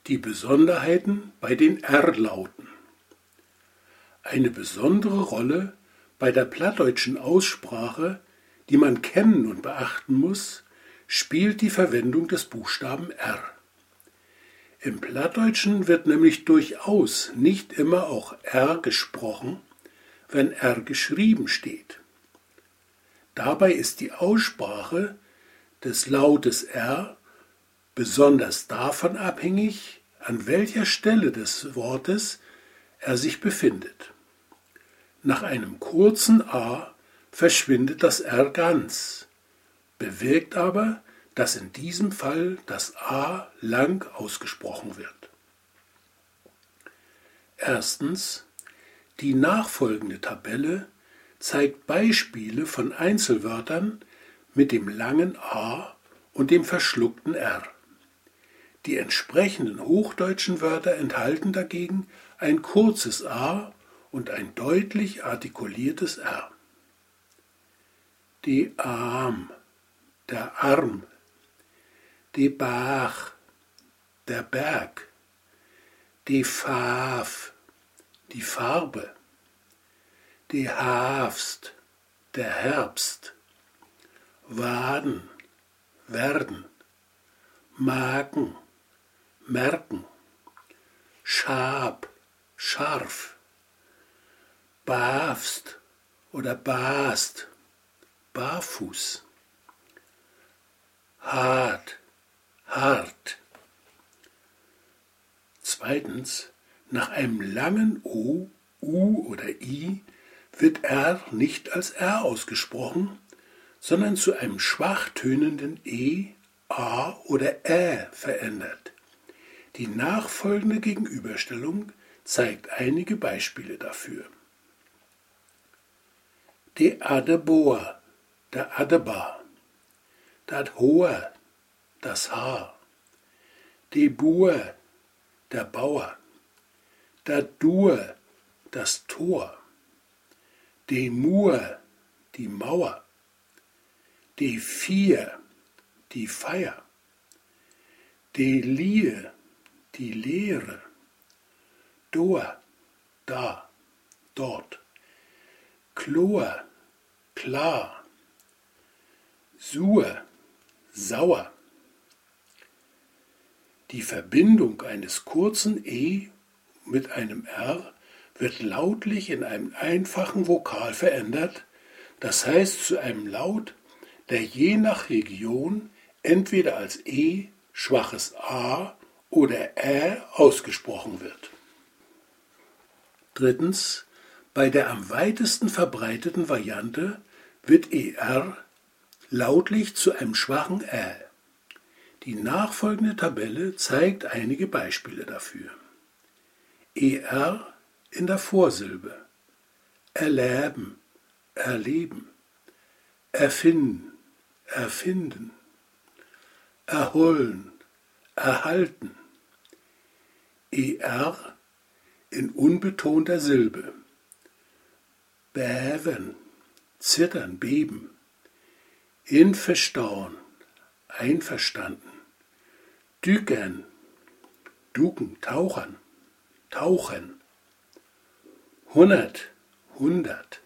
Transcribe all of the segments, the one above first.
Die Besonderheiten bei den R-Lauten. Eine besondere Rolle bei der plattdeutschen Aussprache, die man kennen und beachten muss, spielt die Verwendung des Buchstaben R. Im Plattdeutschen wird nämlich durchaus nicht immer auch R gesprochen, wenn R geschrieben steht. Dabei ist die Aussprache des Lautes R besonders davon abhängig, an welcher Stelle des Wortes er sich befindet. Nach einem kurzen A verschwindet das R ganz, bewirkt aber, dass in diesem Fall das A lang ausgesprochen wird. Erstens, die nachfolgende Tabelle zeigt Beispiele von Einzelwörtern mit dem langen A und dem verschluckten R. Die entsprechenden hochdeutschen Wörter enthalten dagegen ein kurzes A und ein deutlich artikuliertes R. Die Arm, der Arm, die Bach, der Berg, die Faaf, die Farbe, die Havst, der Herbst, Waden, werden, Magen, merken, Schab, scharf, Bafst oder Bast, barfuß, hart, hart. Zweitens, nach einem langen O, U oder I wird R nicht als R ausgesprochen, sondern zu einem schwach tönenden E, A oder Ä verändert. Die nachfolgende Gegenüberstellung zeigt einige Beispiele dafür. Die Adeboa, der Adebar, dat Hoher, das Haar, die Buhr, der Bauer, dat Dur, das Tor, die Mur, die Mauer, die Vier, die Feier, die Lie, die Lehre, Dor, da, dort, Chlor, klar, Sur, sauer. Die Verbindung eines kurzen E mit einem R wird lautlich in einem einfachen Vokal verändert, das heißt zu einem Laut, der je nach Region entweder als E, schwaches A oder Ä ausgesprochen wird. Drittens, bei der am weitesten verbreiteten Variante wird ER lautlich zu einem schwachen Ä. Die nachfolgende Tabelle zeigt einige Beispiele dafür. ER in der Vorsilbe, erleben, erleben, erfinden, erfinden, erholen, erhalten. ER in unbetonter Silbe, bäven, zittern, beben, in Verstauen, einverstanden, dügern, duken, tauchern, tauchen, 100, 100.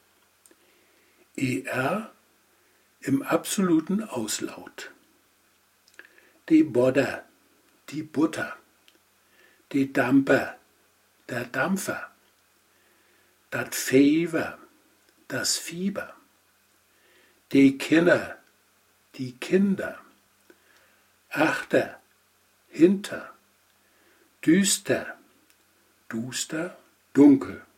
ER im absoluten Auslaut. Die Bodder, die Butter, die Damper, der Dampfer, dat Fever, das Fieber, die Kinder, die Kinder, achter, hinter, düster, duster, dunkel.